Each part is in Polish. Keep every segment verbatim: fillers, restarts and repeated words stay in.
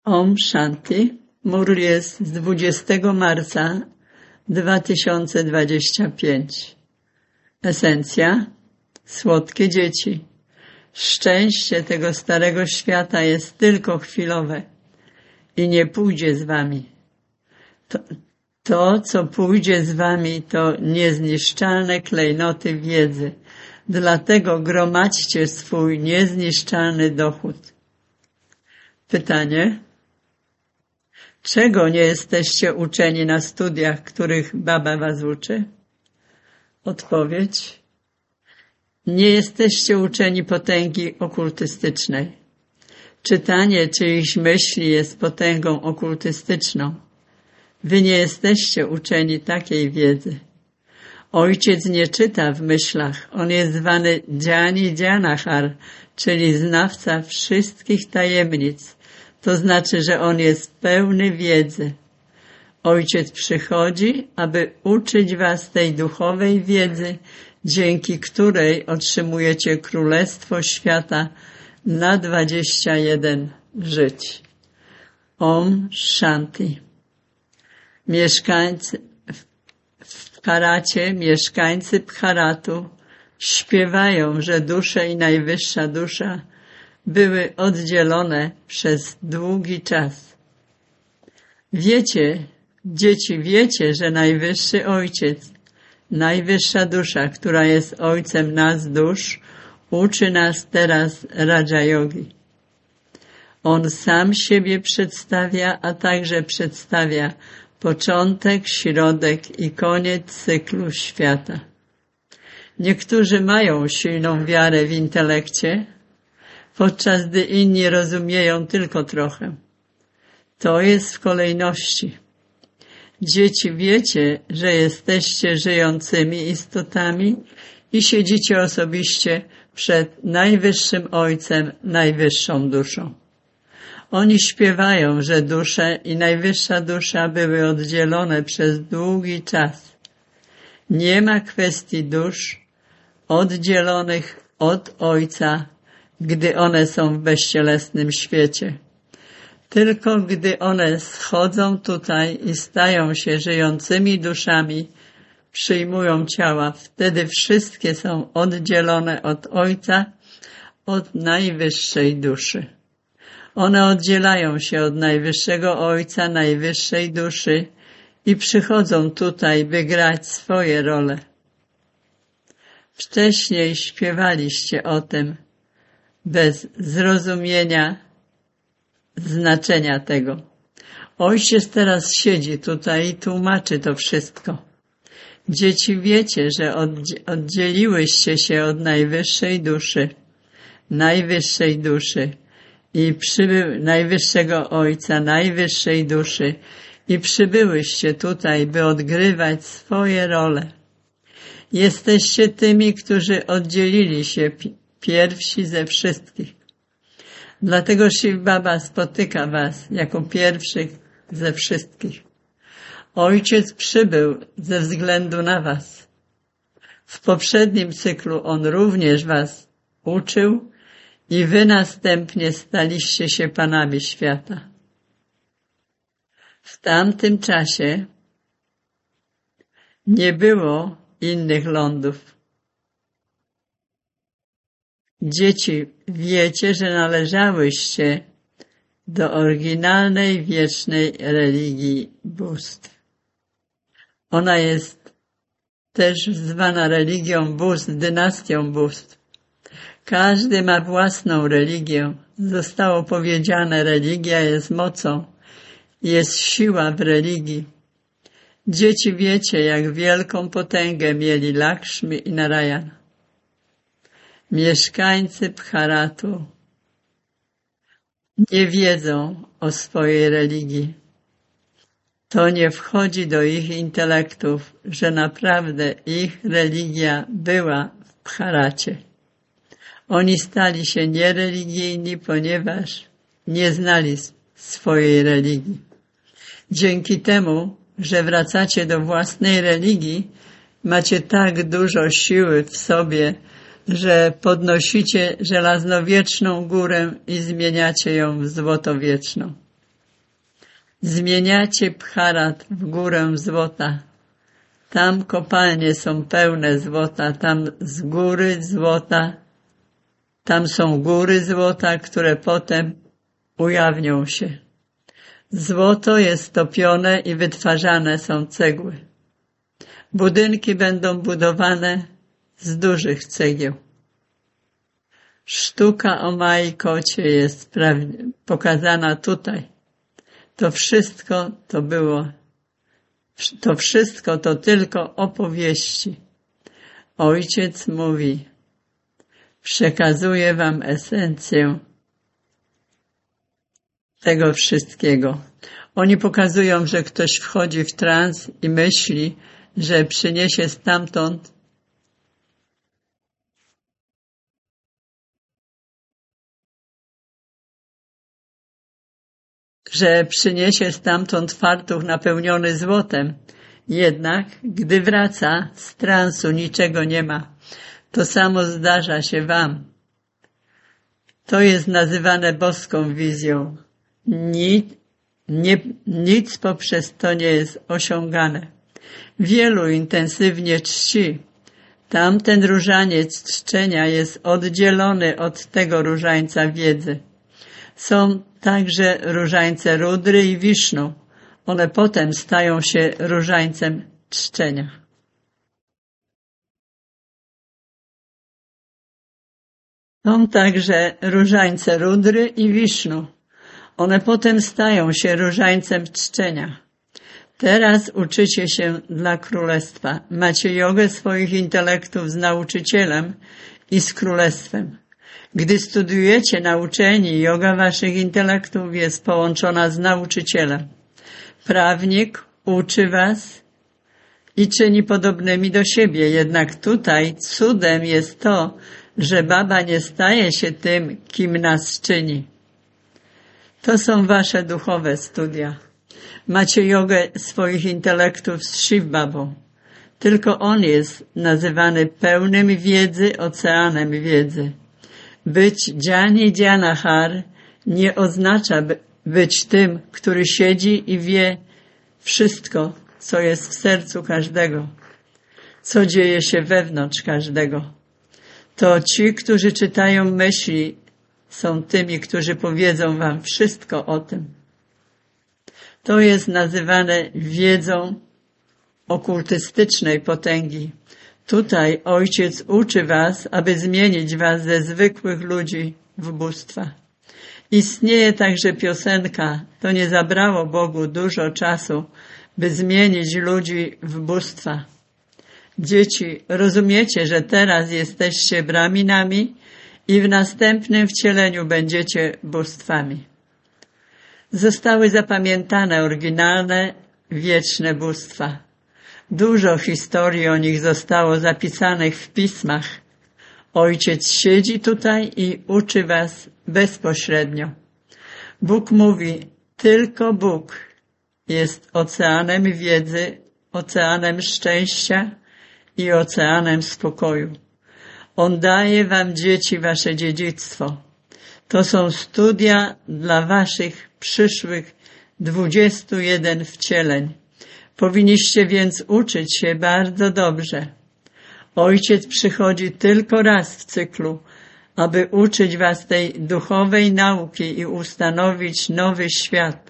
Om Shanti. Murl jest z dwudziestego marca dwa tysiące dwudziestego piątego. Esencja. Słodkie dzieci. Szczęście tego starego świata jest tylko chwilowe i nie pójdzie z wami. To, to, co pójdzie z wami, to niezniszczalne klejnoty wiedzy. Dlatego gromadźcie swój niezniszczalny dochód. Pytanie. Czego nie jesteście uczeni na studiach, których Baba was uczy? Odpowiedź. Nie jesteście uczeni potęgi okultystycznej. Czytanie czyichś myśli jest potęgą okultystyczną. Wy nie jesteście uczeni takiej wiedzy. Ojciec nie czyta w myślach. On jest zwany Dhyani Dhyanahar, czyli znawca wszystkich tajemnic. To znaczy, że on jest pełny wiedzy. Ojciec przychodzi, aby uczyć was tej duchowej wiedzy, dzięki której otrzymujecie królestwo świata na dwadzieścia jeden żyć. Om Shanti. Mieszkańcy w Bharacie, mieszkańcy Bharatu śpiewają, że dusze i najwyższa dusza były oddzielone przez długi czas. Wiecie, dzieci, wiecie, że Najwyższy Ojciec, Najwyższa Dusza, która jest Ojcem nas dusz, uczy nas teraz Raja Yogi. On sam siebie przedstawia, a także przedstawia początek, środek i koniec cyklu świata. Niektórzy mają silną wiarę w intelekcie, podczas gdy inni rozumieją tylko trochę. To jest w kolejności. Dzieci, wiecie, że jesteście żyjącymi istotami i siedzicie osobiście przed Najwyższym Ojcem, Najwyższą Duszą. Oni śpiewają, że dusze i Najwyższa Dusza były oddzielone przez długi czas. Nie ma kwestii dusz oddzielonych od Ojca, gdy one są w bezcielesnym świecie. Tylko gdy one schodzą tutaj i stają się żyjącymi duszami, przyjmują ciała, wtedy wszystkie są oddzielone od Ojca, od Najwyższej Duszy. One oddzielają się od Najwyższego Ojca, Najwyższej Duszy i przychodzą tutaj, by grać swoje role. Wcześniej śpiewaliście o tym, bez zrozumienia znaczenia tego. Ojciec teraz siedzi tutaj i tłumaczy to wszystko. Dzieci, wiecie, że oddzieliłyście się od Najwyższej Duszy, Najwyższej Duszy i przybył Najwyższego Ojca, Najwyższej Duszy i przybyłyście tutaj, by odgrywać swoje role. Jesteście tymi, którzy oddzielili się pierwsi ze wszystkich. Dlatego Shiv Baba spotyka was jako pierwszych ze wszystkich. Ojciec przybył ze względu na was. W poprzednim cyklu on również was uczył i wy następnie staliście się panami świata. W tamtym czasie nie było innych lądów. Dzieci, wiecie, że należałyście do oryginalnej, wiecznej religii bóstw. Ona jest też zwana religią bóstw, dynastią bóstw. Każdy ma własną religię. Zostało powiedziane, religia jest mocą, jest siła w religii. Dzieci, wiecie, jak wielką potęgę mieli Lakshmi i Narayana. Mieszkańcy Bharatu nie wiedzą o swojej religii. To nie wchodzi do ich intelektów, że naprawdę ich religia była w Bharacie. Oni stali się niereligijni, ponieważ nie znali swojej religii. Dzięki temu, że wracacie do własnej religii, macie tak dużo siły w sobie, że podnosicie żelaznowieczną górę i zmieniacie ją w złotowieczną. Zmieniacie Pcharat w górę złota. Tam kopalnie są pełne złota, tam z góry złota, tam są góry złota, które potem ujawnią się. Złoto jest topione i wytwarzane są cegły. Budynki będą budowane z dużych cegieł. Sztuka o Mai Kocie jest pokazana tutaj. To wszystko to było, to wszystko to tylko opowieści. Ojciec mówi, przekazuję wam esencję tego wszystkiego. Oni pokazują, że ktoś wchodzi w trans i myśli, że przyniesie stamtąd że przyniesie stamtąd fartuch napełniony złotem. Jednak, gdy wraca z transu, niczego nie ma. To samo zdarza się wam. To jest nazywane boską wizją. Nic, nie, nic poprzez to nie jest osiągane. Wielu intensywnie czci. Tamten różaniec czczenia jest oddzielony od tego różańca wiedzy. Są także różańce Rudry i Wisznu. One potem stają się różańcem czczenia. Są także różańce Rudry i Wisznu. One potem stają się różańcem czczenia. Teraz uczycie się dla królestwa. Macie jogę swoich intelektów z nauczycielem i z królestwem. Gdy studiujecie na uczelni, joga waszych intelektów jest połączona z nauczycielem. Prawnik uczy was i czyni podobnymi do siebie. Jednak tutaj cudem jest to, że baba nie staje się tym, kim nas czyni. To są wasze duchowe studia. Macie jogę swoich intelektów z Shiv Babą. Tylko on jest nazywany pełnym wiedzy, oceanem wiedzy. Być Dżani Dżanahar nie oznacza być tym, który siedzi i wie wszystko, co jest w sercu każdego, co dzieje się wewnątrz każdego. To ci, którzy czytają myśli, są tymi, którzy powiedzą wam wszystko o tym. To jest nazywane wiedzą okultystycznej potęgi. Tutaj Ojciec uczy was, aby zmienić was ze zwykłych ludzi w bóstwa. Istnieje także piosenka, to nie zabrało Bogu dużo czasu, by zmienić ludzi w bóstwa. Dzieci, rozumiecie, że teraz jesteście braminami i w następnym wcieleniu będziecie bóstwami. Zostały zapamiętane oryginalne, wieczne bóstwa. Dużo historii o nich zostało zapisanych w pismach. Ojciec siedzi tutaj i uczy was bezpośrednio. Bóg mówi, tylko Bóg jest oceanem wiedzy, oceanem szczęścia i oceanem spokoju. On daje wam, dzieci, wasze dziedzictwo. To są studia dla waszych przyszłych dwudziestu jeden wcieleń. Powinniście więc uczyć się bardzo dobrze. Ojciec przychodzi tylko raz w cyklu, aby uczyć was tej duchowej nauki i ustanowić nowy świat.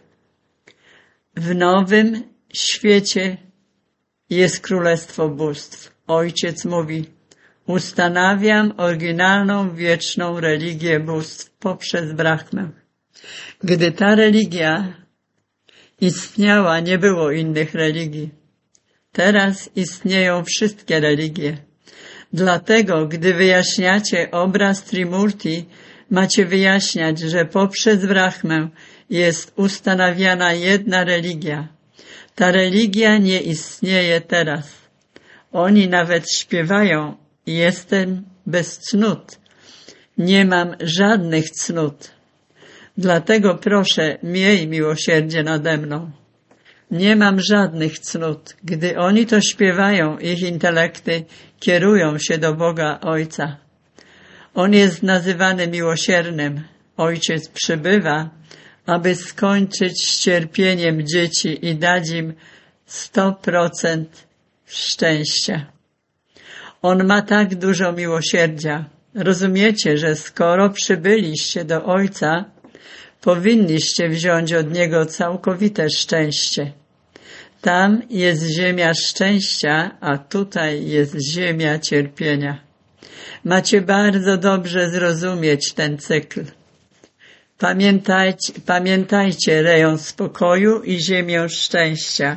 W nowym świecie jest Królestwo Bóstw. Ojciec mówi, ustanawiam oryginalną, wieczną religię bóstw poprzez Brahmę. Gdy ta religia istniała, nie było innych religii. Teraz istnieją wszystkie religie. Dlatego, gdy wyjaśniacie obraz Trimurti, macie wyjaśniać, że poprzez Brahmę jest ustanawiana jedna religia. Ta religia nie istnieje teraz. Oni nawet śpiewają, jestem bez cnót. Nie mam żadnych cnót. Dlatego proszę, miej miłosierdzie nade mną. Nie mam żadnych cnót. Gdy oni to śpiewają, ich intelekty kierują się do Boga Ojca. On jest nazywany miłosiernym. Ojciec przybywa, aby skończyć z cierpieniem dzieci i dać im sto procent szczęścia. On ma tak dużo miłosierdzia. Rozumiecie, że skoro przybyliście do Ojca, powinniście wziąć od Niego całkowite szczęście. Tam jest ziemia szczęścia, a tutaj jest ziemia cierpienia. Macie bardzo dobrze zrozumieć ten cykl. Pamiętajcie, pamiętajcie rejon spokoju i ziemię szczęścia,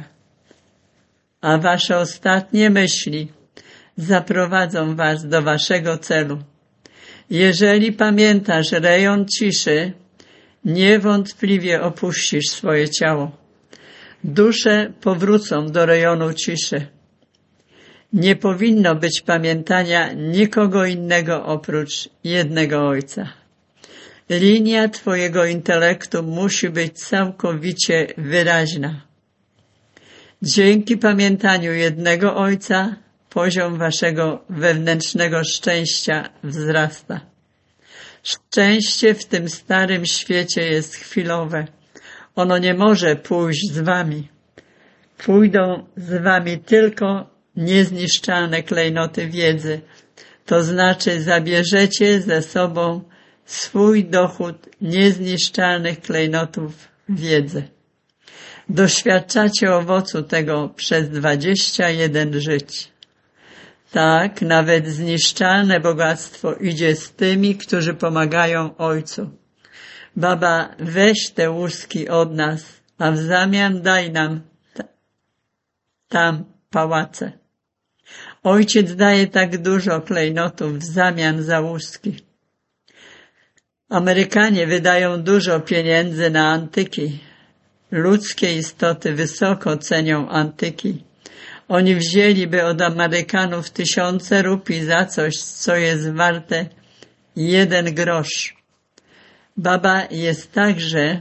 a wasze ostatnie myśli zaprowadzą was do waszego celu. Jeżeli pamiętasz rejon ciszy, niewątpliwie opuścisz swoje ciało. Dusze powrócą do rejonu ciszy. Nie powinno być pamiętania nikogo innego oprócz jednego Ojca. Linia twojego intelektu musi być całkowicie wyraźna. Dzięki pamiętaniu jednego Ojca poziom waszego wewnętrznego szczęścia wzrasta. Szczęście w tym starym świecie jest chwilowe. Ono nie może pójść z wami. Pójdą z wami tylko niezniszczalne klejnoty wiedzy. To znaczy zabierzecie ze sobą swój dochód niezniszczalnych klejnotów wiedzy. Doświadczacie owocu tego przez dwadzieścia jeden żyć. Tak, nawet zniszczalne bogactwo idzie z tymi, którzy pomagają Ojcu. Baba, weź te łuski od nas, a w zamian daj nam t- tam pałace. Ojciec daje tak dużo klejnotów w zamian za łuski. Amerykanie wydają dużo pieniędzy na antyki. Ludzkie istoty wysoko cenią antyki. Oni wzięliby od Amerykanów tysiące rupii za coś, co jest warte jeden grosz. Baba jest także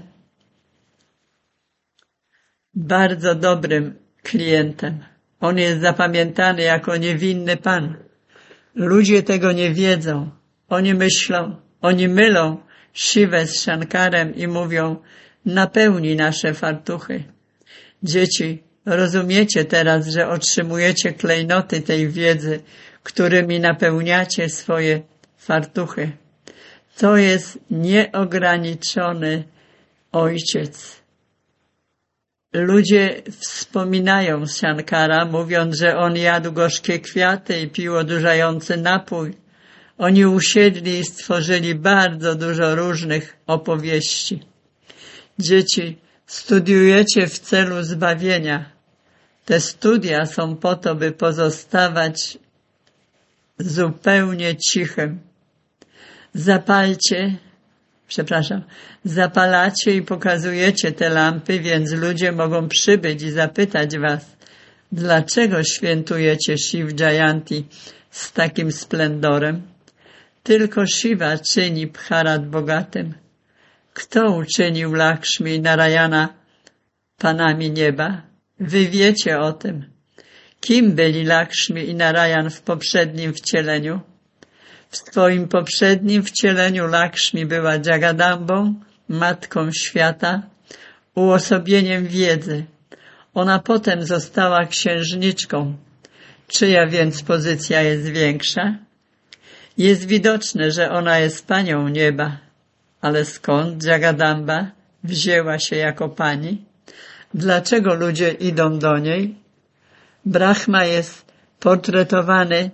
bardzo dobrym klientem. On jest zapamiętany jako niewinny Pan. Ludzie tego nie wiedzą. Oni myślą, oni mylą Siwę z Shankarem i mówią, napełni nasze fartuchy. Dzieci, rozumiecie teraz, że otrzymujecie klejnoty tej wiedzy, którymi napełniacie swoje fartuchy. To jest nieograniczony Ojciec. Ludzie wspominają Shankara, mówiąc, że on jadł gorzkie kwiaty i pił odurzający napój. Oni usiedli i stworzyli bardzo dużo różnych opowieści. Dzieci, studiujecie w celu zbawienia. Te studia są po to, by pozostawać zupełnie cichym. Zapalcie, przepraszam, zapalacie i pokazujecie te lampy, więc ludzie mogą przybyć i zapytać was, dlaczego świętujecie Shiv Jayanti z takim splendorem? Tylko Shiva czyni Bharat bogatym. Kto uczynił Lakshmi i Narayana panami nieba? Wy wiecie o tym. Kim byli Lakshmi i Narayan w poprzednim wcieleniu? W swoim poprzednim wcieleniu Lakshmi była Jagadambą, matką świata, uosobieniem wiedzy. Ona potem została księżniczką. Czyja więc pozycja jest większa? Jest widoczne, że ona jest panią nieba. Ale skąd Jagadamba wzięła się jako pani? Dlaczego ludzie idą do niej? Brahma jest portretowany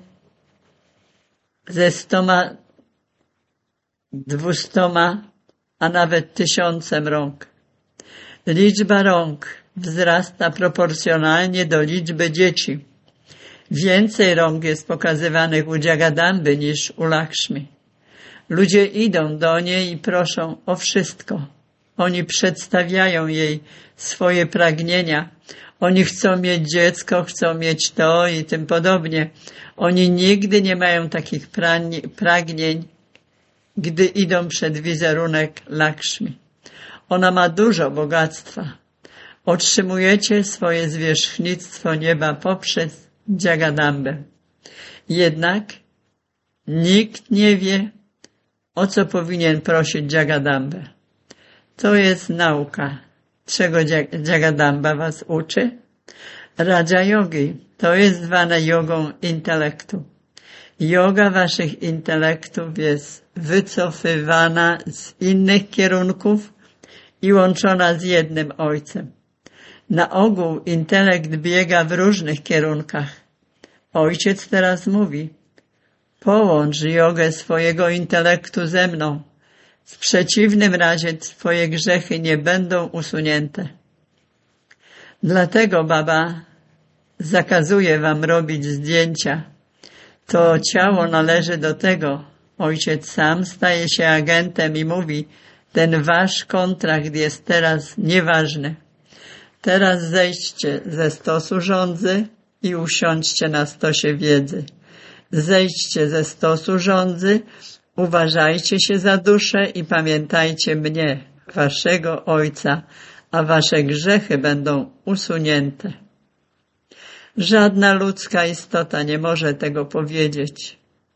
ze stoma, dwustoma, a nawet tysiącem rąk. Liczba rąk wzrasta proporcjonalnie do liczby dzieci. Więcej rąk jest pokazywanych u Jagadamby niż u Lakshmi. Ludzie idą do niej i proszą o wszystko. Oni przedstawiają jej swoje pragnienia. Oni chcą mieć dziecko, chcą mieć to i tym podobnie. Oni nigdy nie mają takich pragnień, gdy idą przed wizerunek Lakshmi. Ona ma dużo bogactwa. Otrzymujecie swoje zwierzchnictwo nieba poprzez Jagadambę. Jednak nikt nie wie, o co powinien prosić Jagadambę. To jest nauka. Czego Jagadamba was uczy? Raja Yogi. To jest zwane jogą intelektu. Yoga waszych intelektów jest wycofywana z innych kierunków i łączona z jednym Ojcem. Na ogół intelekt biega w różnych kierunkach. Ojciec teraz mówi: połącz jogę swojego intelektu ze mną. W przeciwnym razie twoje grzechy nie będą usunięte. Dlatego Baba zakazuje wam robić zdjęcia. To ciało należy do tego. Ojciec sam staje się agentem i mówi: ten wasz kontrakt jest teraz nieważny. Teraz zejdźcie ze stosu żądzy i usiądźcie na stosie wiedzy. Zejdźcie ze stosu żądzy, uważajcie się za duszę i pamiętajcie mnie, waszego Ojca, a wasze grzechy będą usunięte. Żadna ludzka istota nie może tego powiedzieć.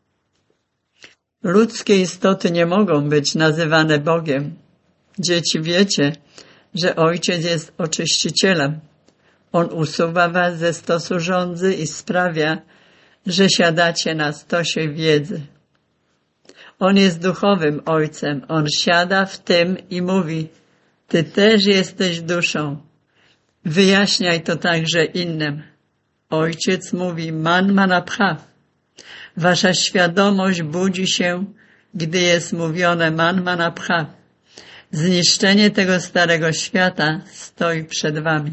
Ludzkie istoty nie mogą być nazywane Bogiem. Dzieci, wiecie, że Ojciec jest oczyścicielem. On usuwa was ze stosu żądzy i sprawia, że siadacie na stosie wiedzy. On jest duchowym Ojcem. On siada w tym i mówi: ty też jesteś duszą. Wyjaśniaj to także innym. Ojciec mówi: man manabha. Wasza świadomość budzi się, gdy jest mówione man manabha. Zniszczenie tego starego świata stoi przed wami.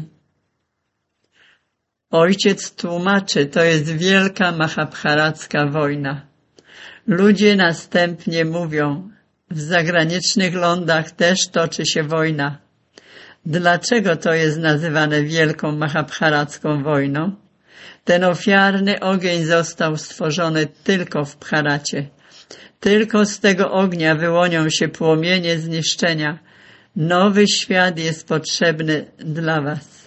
Ojciec tłumaczy, to jest wielka mahabharacka wojna. Ludzie następnie mówią: w zagranicznych lądach też toczy się wojna. Dlaczego to jest nazywane wielką mahabharacką wojną? Ten ofiarny ogień został stworzony tylko w Bharacie. Tylko z tego ognia wyłonią się płomienie zniszczenia. Nowy świat jest potrzebny dla was.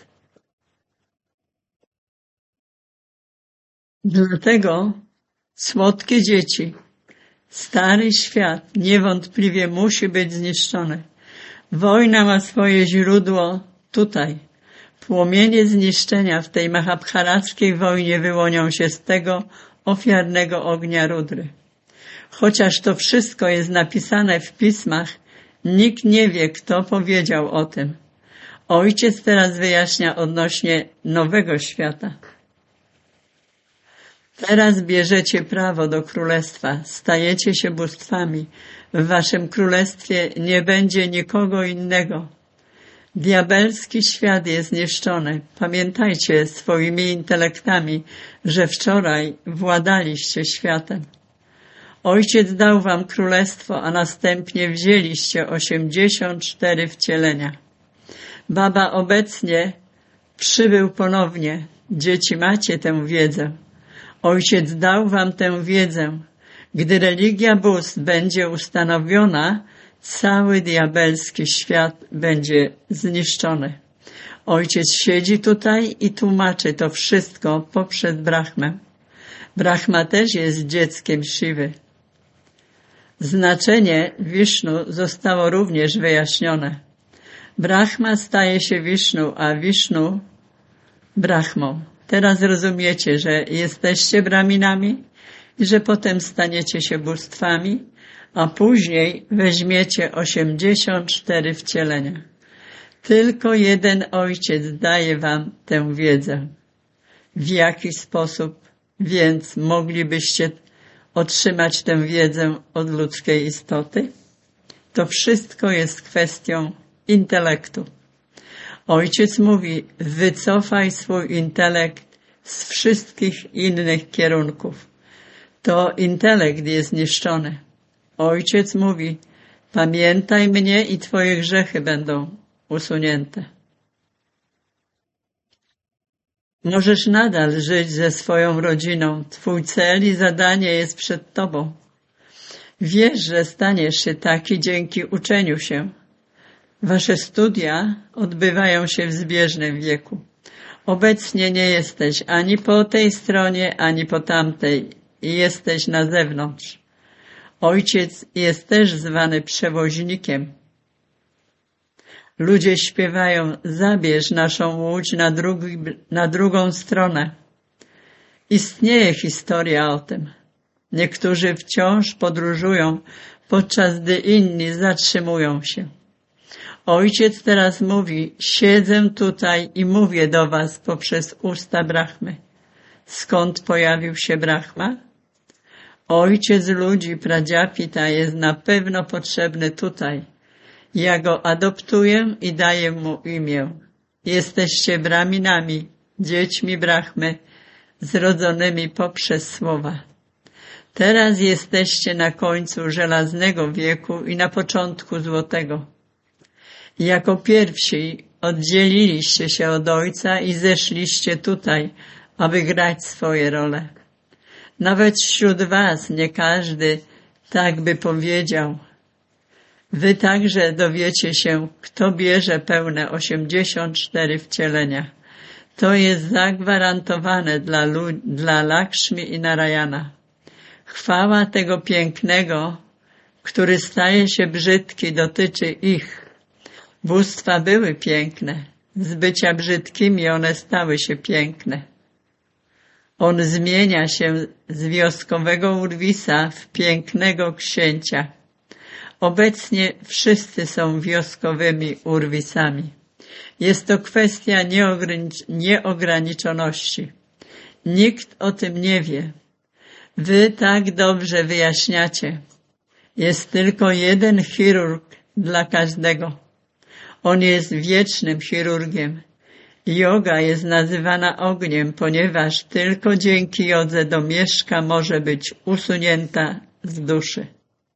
Dlatego, słodkie dzieci, stary świat niewątpliwie musi być zniszczony. Wojna ma swoje źródło tutaj. Płomienie zniszczenia w tej mahabharackiej wojnie wyłonią się z tego ofiarnego ognia Rudry. Chociaż to wszystko jest napisane w pismach, nikt nie wie, kto powiedział o tym. Ojciec teraz wyjaśnia odnośnie nowego świata. Teraz bierzecie prawo do królestwa, stajecie się bóstwami. W waszym królestwie nie będzie nikogo innego. Diabelski świat jest zniszczony. Pamiętajcie swoimi intelektami, że wczoraj władaliście światem. Ojciec dał wam królestwo, a następnie wzięliście osiemdziesiąt cztery wcielenia. Baba obecnie przybył ponownie. Dzieci, macie tę wiedzę. Ojciec dał wam tę wiedzę. Gdy religia bóstw będzie ustanowiona, cały diabelski świat będzie zniszczony. Ojciec siedzi tutaj i tłumaczy to wszystko poprzez Brahmę. Brahma też jest dzieckiem Siwy. Znaczenie Wisznu zostało również wyjaśnione. Brahma staje się Wisznu, a Wisznu Brahmą. Teraz rozumiecie, że jesteście Brahminami i że potem staniecie się bóstwami, a później weźmiecie osiemdziesiąt cztery wcielenia. Tylko jeden Ojciec daje wam tę wiedzę. W jaki sposób więc moglibyście otrzymać tę wiedzę od ludzkiej istoty? To wszystko jest kwestią intelektu. Ojciec mówi: wycofaj swój intelekt z wszystkich innych kierunków. To intelekt jest niszczony. Ojciec mówi: pamiętaj mnie i twoje grzechy będą usunięte. Możesz nadal żyć ze swoją rodziną. Twój cel i zadanie jest przed tobą. Wiesz, że staniesz się taki dzięki uczeniu się. Wasze studia odbywają się w zbieżnym wieku. Obecnie nie jesteś ani po tej stronie, ani po tamtej i jesteś na zewnątrz. Ojciec jest też zwany przewoźnikiem. Ludzie śpiewają: zabierz naszą łódź na, drugi, na drugą stronę. Istnieje historia o tym. Niektórzy wciąż podróżują, podczas gdy inni zatrzymują się. Ojciec teraz mówi: siedzę tutaj i mówię do was poprzez usta Brahmy. Skąd pojawił się Brahma? Ojciec ludzi, Prajapita, jest na pewno potrzebny tutaj. Ja go adoptuję i daję mu imię. Jesteście Brahminami, dziećmi Brahmy, zrodzonymi poprzez słowa. Teraz jesteście na końcu żelaznego wieku i na początku złotego. Jako pierwsi oddzieliliście się od Ojca i zeszliście tutaj, aby grać swoje role. Nawet wśród was nie każdy tak by powiedział. Wy także dowiecie się, kto bierze pełne osiemdziesiąt cztery wcielenia. To jest zagwarantowane dla, lud- dla Lakshmi i Narayana. Chwała tego pięknego, który staje się brzydki, dotyczy ich. Bóstwa były piękne. Z bycia brzydkimi one stały się piękne. On zmienia się z wioskowego urwisa w pięknego księcia. Obecnie wszyscy są wioskowymi urwisami. Jest to kwestia nieogranic- nieograniczoności. Nikt o tym nie wie. Wy tak dobrze wyjaśniacie. Jest tylko jeden chirurg dla każdego. On jest wiecznym chirurgiem. Joga jest nazywana ogniem, ponieważ tylko dzięki jodze domieszka może być usunięta z duszy.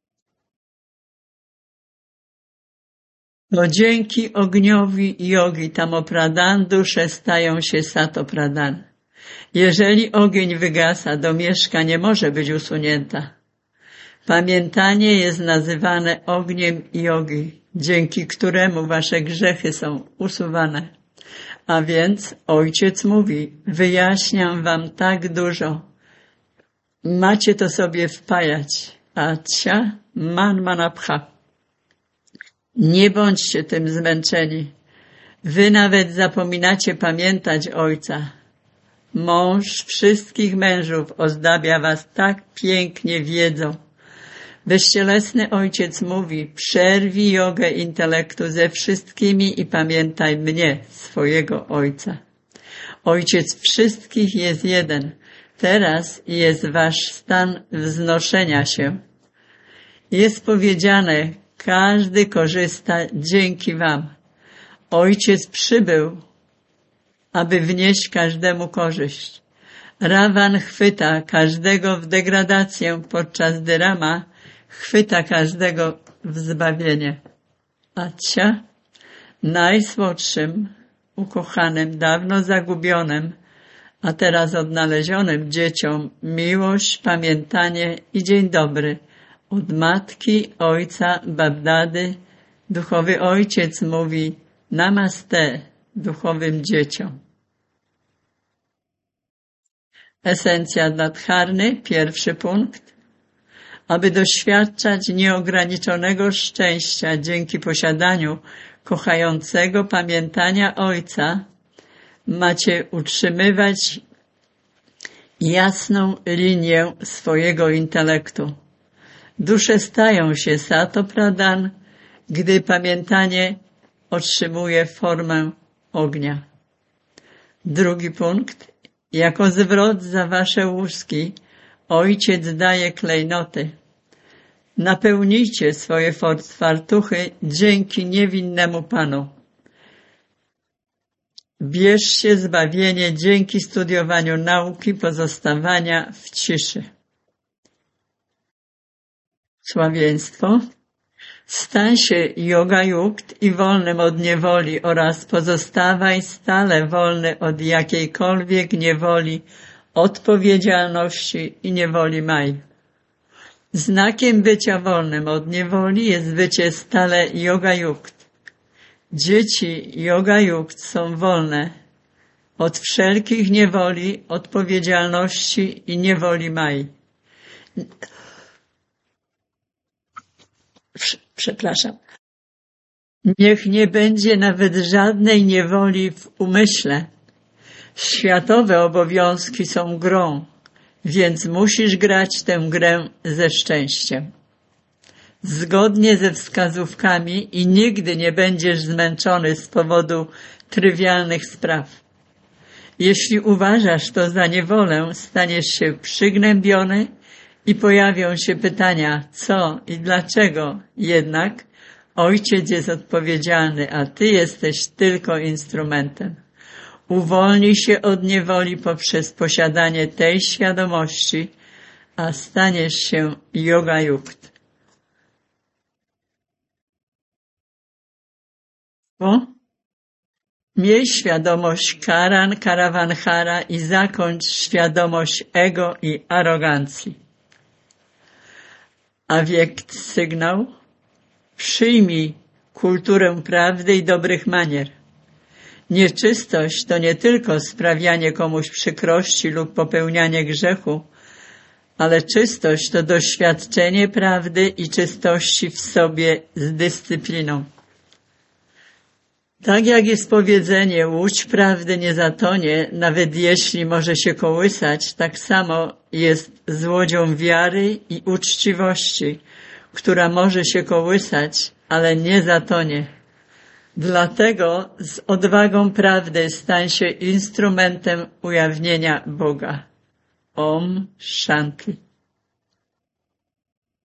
To dzięki ogniowi jogi tamopradan dusze stają się satopradan. Jeżeli ogień wygasa, domieszka nie może być usunięta. Pamiętanie jest nazywane ogniem jogi, dzięki któremu wasze grzechy są usuwane. A więc Ojciec mówi: wyjaśniam wam tak dużo. Macie to sobie wpajać. Acia man manapcha. Nie bądźcie tym zmęczeni. Wy nawet zapominacie pamiętać Ojca. Mąż wszystkich mężów ozdabia was tak pięknie wiedzą. Bezcielesny Ojciec mówi: przerwij jogę intelektu ze wszystkimi i pamiętaj mnie, swojego Ojca. Ojciec wszystkich jest jeden. Teraz jest wasz stan wznoszenia się. Jest powiedziane: każdy korzysta dzięki wam. Ojciec przybył, aby wnieść każdemu korzyść. Rawan chwyta każdego w degradację, podczas gdy Rama chwyta każdego w zbawienie. Acia, najsłodszym, ukochanym, dawno zagubionym, a teraz odnalezionym dzieciom miłość, pamiętanie i dzień dobry od matki, ojca, babdady. Duchowy Ojciec mówi: namaste duchowym dzieciom. Esencja dla dharny, pierwszy punkt. Aby doświadczać nieograniczonego szczęścia dzięki posiadaniu kochającego pamiętania Ojca, macie utrzymywać jasną linię swojego intelektu. Dusze stają się satopradan, gdy pamiętanie otrzymuje formę ognia. Drugi punkt. Jako zwrot za wasze łuski Ojciec daje klejnoty. Napełnijcie swoje fartuchy dzięki niewinnemu Panu. Bierzcie zbawienie dzięki studiowaniu nauki pozostawania w ciszy. Sławieństwo. Stań się yoga-jukt i wolnym od niewoli oraz pozostawaj stale wolny od jakiejkolwiek niewoli, odpowiedzialności i niewoli maj. Znakiem bycia wolnym od niewoli jest bycie stale yoga-jukt. Dzieci yoga-jukt są wolne od wszelkich niewoli, odpowiedzialności i niewoli maj. Przepraszam. Niech nie będzie nawet żadnej niewoli w umyśle. Światowe obowiązki są grą, więc musisz grać tę grę ze szczęściem. Zgodnie ze wskazówkami i nigdy nie będziesz zmęczony z powodu trywialnych spraw. Jeśli uważasz to za niewolę, staniesz się przygnębiony i pojawią się pytania, co i dlaczego. Jednak Ojciec jest odpowiedzialny, a Ty jesteś tylko instrumentem. Uwolnij się od niewoli poprzez posiadanie tej świadomości, a staniesz się yoga yukt. O? Miej świadomość Karan, Karavanhara i zakończ świadomość ego i arogancji. A wiekt sygnał? Przyjmij kulturę prawdy i dobrych manier. Nieczystość to nie tylko sprawianie komuś przykrości lub popełnianie grzechu, ale czystość to doświadczenie prawdy i czystości w sobie z dyscypliną. Tak jak jest powiedzenie, łódź prawdy nie zatonie, nawet jeśli może się kołysać, tak samo jest z łodzią wiary i uczciwości, która może się kołysać, ale nie zatonie. Dlatego z odwagą prawdy stań się instrumentem ujawnienia Boga. Om Shanti.